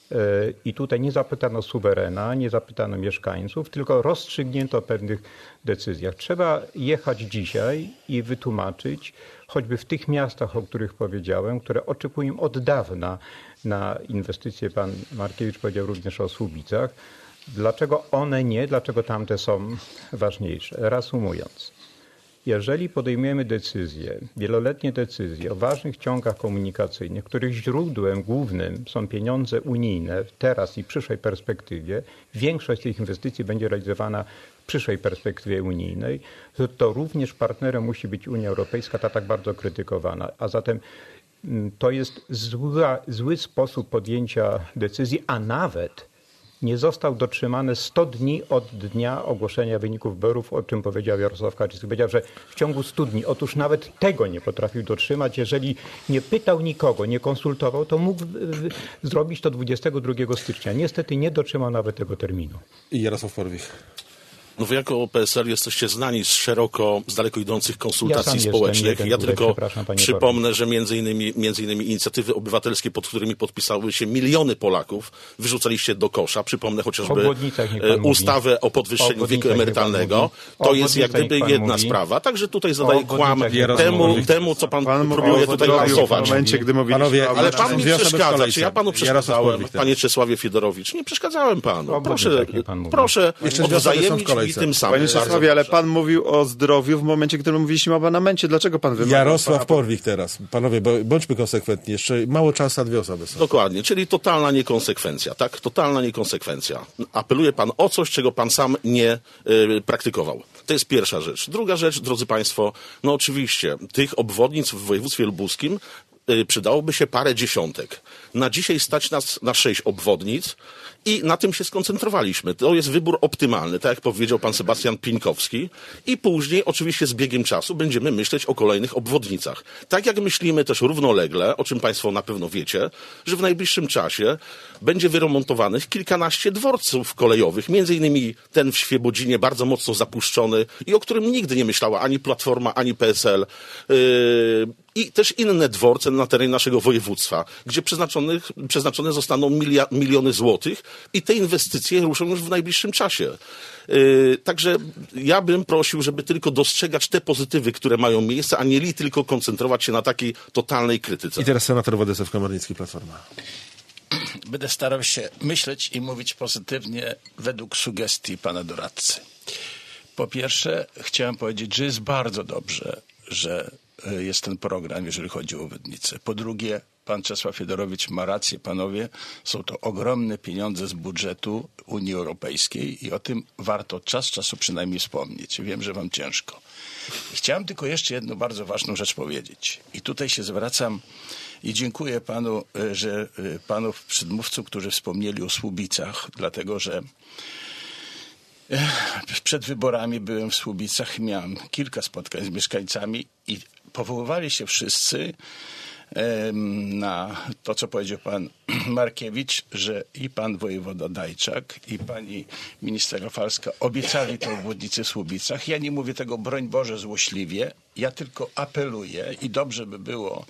i tutaj nie zapytano suwerena, nie zapytano mieszkańców, tylko rozstrzygnięto o pewnych decyzjach. Trzeba jechać dzisiaj i wytłumaczyć, choćby w tych miastach, o których powiedziałem, które oczekują od dawna na inwestycje, pan Markiewicz powiedział również o Słubicach, dlaczego one nie, dlaczego tamte są ważniejsze. Reasumując, jeżeli podejmujemy decyzje, wieloletnie decyzje o ważnych ciągach komunikacyjnych, których źródłem głównym są pieniądze unijne teraz i w przyszłej perspektywie, większość tych inwestycji będzie realizowana w przyszłej perspektywie unijnej, to również partnerem musi być Unia Europejska, ta tak bardzo krytykowana. A zatem to jest zły sposób podjęcia decyzji, a nawet nie został dotrzymany 100 dni od dnia ogłoszenia wyników wyborów, o czym powiedział Jarosław Kaczyński. Powiedział, że w ciągu 100 dni. Otóż nawet tego nie potrafił dotrzymać. Jeżeli nie pytał nikogo, nie konsultował, to mógł zrobić to 22 stycznia. Niestety nie dotrzymał nawet tego terminu. I Jarosław Porwich. No wy jako PSL jesteście znani z daleko idących konsultacji ja społecznych. Ja tutaj, tylko przypomnę, że między innymi inicjatywy obywatelskie, pod którymi podpisały się miliony Polaków, wyrzucaliście do kosza. Przypomnę chociażby ustawę o podwyższeniu wieku emerytalnego. To jest jak gdyby jedna sprawa. Także tutaj zadaję kłam temu, co pan próbuje tutaj pasować. Ale pan mi przeszkadza. Czy ja panu przeszkadzałem, panie Czesławie Fiedorowicz? Nie przeszkadzałem panu. Proszę odwzajemnić i tym samym. Panie Czesławie, ale pan mówił o zdrowiu w momencie, gdy mówiliśmy o abonamencie. Dlaczego pan wymagał? Jarosław Porwich teraz. Panowie, bądźmy konsekwentni. Jeszcze mało czasu na 2 osoby są. Dokładnie, czyli totalna niekonsekwencja, tak? Totalna niekonsekwencja. Apeluje pan o coś, czego pan sam nie praktykował. To jest pierwsza rzecz. Druga rzecz, drodzy państwo, no oczywiście, tych obwodnic w województwie lubuskim przydałoby się parę dziesiątek. Na dzisiaj stać nas na 6 obwodnic i na tym się skoncentrowaliśmy. To jest wybór optymalny, tak jak powiedział pan Sebastian Pińkowski. I później, oczywiście z biegiem czasu, będziemy myśleć o kolejnych obwodnicach. Tak jak myślimy też równolegle, o czym państwo na pewno wiecie, że w najbliższym czasie będzie wyremontowanych kilkanaście dworców kolejowych, między innymi ten w Świebodzinie, bardzo mocno zapuszczony i o którym nigdy nie myślała ani Platforma, ani PSL. I też inne dworce na terenie naszego województwa, gdzie przeznaczone zostaną miliony złotych i te inwestycje ruszą już w najbliższym czasie. Także ja bym prosił, żeby tylko dostrzegać te pozytywy, które mają miejsce, a nie tylko koncentrować się na takiej totalnej krytyce. I teraz senator Władysław Komornicki, Platforma. Będę starał się myśleć i mówić pozytywnie według sugestii pana doradcy. Po pierwsze, chciałem powiedzieć, że jest bardzo dobrze, że jest ten program, jeżeli chodzi o obwodnicę. Po drugie, pan Czesław Fiedorowicz ma rację, panowie, są to ogromne pieniądze z budżetu Unii Europejskiej i o tym warto od czasu przynajmniej wspomnieć. Wiem, że wam ciężko. Chciałem tylko jeszcze jedną bardzo ważną rzecz powiedzieć. I tutaj się zwracam i dziękuję panu, że panów przedmówców, którzy wspomnieli o Słubicach, dlatego że przed wyborami byłem w Słubicach i miałem kilka spotkań z mieszkańcami i powoływali się wszyscy na to, co powiedział pan Markiewicz, że i pan wojewoda Dajczak, i pani minister Rafalska obiecali tę obwodnicę w Słubicach. Ja nie mówię tego, broń Boże, złośliwie. Ja tylko apeluję i dobrze by było,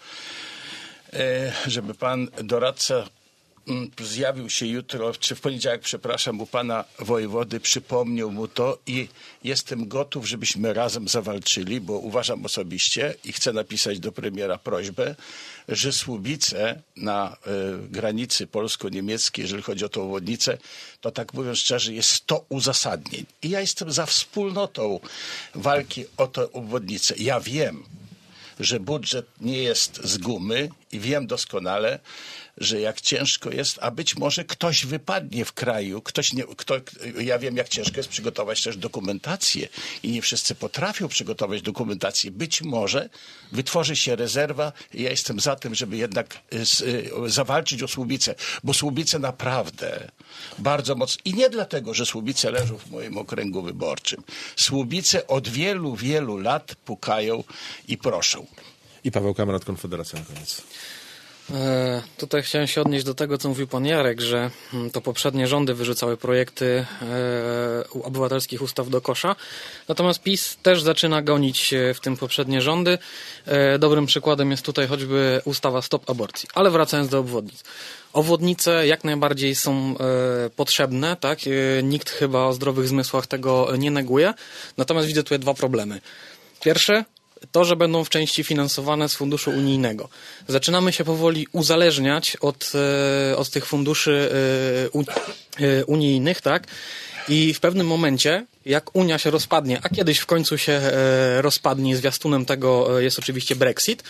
żeby pan doradca zjawił się jutro, czy w poniedziałek, przepraszam, u pana wojewody, przypomniał mu to i jestem gotów, żebyśmy razem zawalczyli, bo uważam osobiście i chcę napisać do premiera prośbę, że Słubice na granicy polsko-niemieckiej, jeżeli chodzi o tę obwodnicę, to tak mówiąc szczerze, jest 100 uzasadnień. I ja jestem za wspólnotą walki o tę obwodnicę. Ja wiem, że budżet nie jest z gumy i wiem doskonale, że jak ciężko jest, a być może ktoś wypadnie w kraju, ja wiem, jak ciężko jest przygotować też dokumentację i nie wszyscy potrafią przygotować dokumentację. Być może wytworzy się rezerwa i ja jestem za tym, żeby jednak zawalczyć o Słubice, bo Słubice naprawdę bardzo mocno, i nie dlatego, że Słubice leżą w moim okręgu wyborczym. Słubice od wielu, wielu lat pukają i proszą. I Paweł Kamrat, Konfederacja na koniec. Tutaj chciałem się odnieść do tego, co mówił pan Jarek, że to poprzednie rządy wyrzucały projekty obywatelskich ustaw do kosza. Natomiast PiS też zaczyna gonić w tym poprzednie rządy. Dobrym przykładem jest tutaj choćby ustawa Stop Aborcji. Ale wracając do obwodnic. Obwodnice jak najbardziej są potrzebne, tak? Nikt chyba o zdrowych zmysłach tego nie neguje. Natomiast widzę tutaj dwa problemy. Pierwszy, to, że będą w części finansowane z funduszu unijnego. Zaczynamy się powoli uzależniać od tych funduszy unijnych, tak? I w pewnym momencie, jak Unia się rozpadnie, a kiedyś w końcu się rozpadnie, zwiastunem tego jest oczywiście Brexit,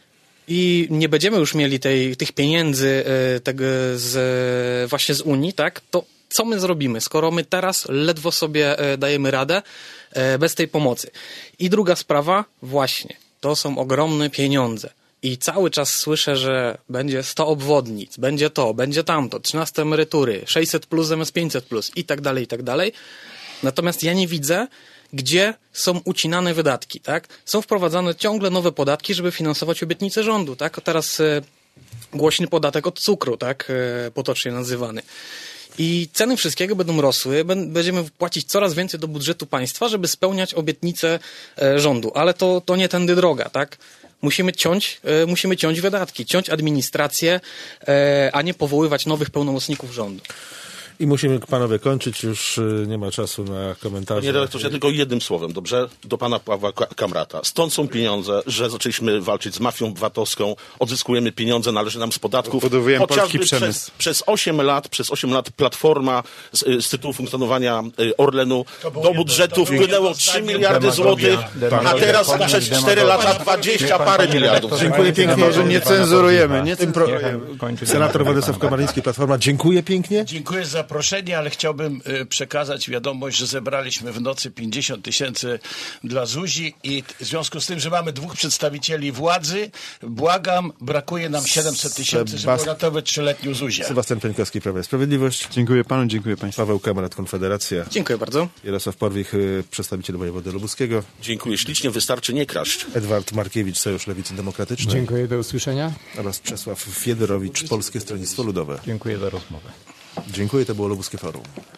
i nie będziemy już mieli tych pieniędzy właśnie z Unii, tak? To co my zrobimy, skoro my teraz ledwo sobie dajemy radę bez tej pomocy? I druga sprawa, właśnie, to są ogromne pieniądze. I cały czas słyszę, że będzie 100 obwodnic, będzie to, będzie tamto, 13 emerytury, 600 plus zamiast 500 plus i tak dalej, i tak dalej. Natomiast ja nie widzę, gdzie są ucinane wydatki, tak? Są wprowadzane ciągle nowe podatki, żeby finansować obietnice rządu, tak? Teraz głośny podatek od cukru, tak? Potocznie nazywany. I ceny wszystkiego będą rosły, będziemy płacić coraz więcej do budżetu państwa, żeby spełniać obietnice rządu. Ale to nie tędy droga, tak? Musimy ciąć wydatki, ciąć administrację, a nie powoływać nowych pełnomocników rządu. I musimy, panowie, kończyć, już nie ma czasu na komentarze. Panie redaktorze, tylko jednym słowem, dobrze? Do pana Pawła Kamrata. Stąd są pieniądze, że zaczęliśmy walczyć z mafią VAT-owską, odzyskujemy pieniądze, należy nam z podatków. Budowujemy polski przemysł. Przez 8 lat Platforma z tytułu funkcjonowania Orlenu do budżetu wpłynęło 3 miliardy złotych, a teraz przez 4 lata 20 parę miliardów. Dziękuję pięknie. Może nie cenzurujemy. Senator Władysław Komariński, Platforma. Dziękuję pięknie. Dziękuję za zaproszenie, ale chciałbym przekazać wiadomość, że zebraliśmy w nocy 50 000 dla Zuzi i w związku z tym, że mamy 2 przedstawicieli władzy, błagam, brakuje nam 700 000, żeby uratować 3-letnią Zuzię. Sebastian Pieńkowski, Prawo i Sprawiedliwość. Dziękuję panu, dziękuję państwu. Paweł Kamrat, Konfederacja. Dziękuję bardzo. Jarosław Porwich, przedstawiciel wojewody lubuskiego. Dziękuję ślicznie, wystarczy nie kraść. Edward Markiewicz, Sojusz Lewicy Demokratycznej. Dziękuję, do usłyszenia. Oraz Czesław Fiedorowicz, Polskie Stronnictwo Ludowe. Dziękuję za rozmowę. Dziękuję, to było Lubuskie Forum.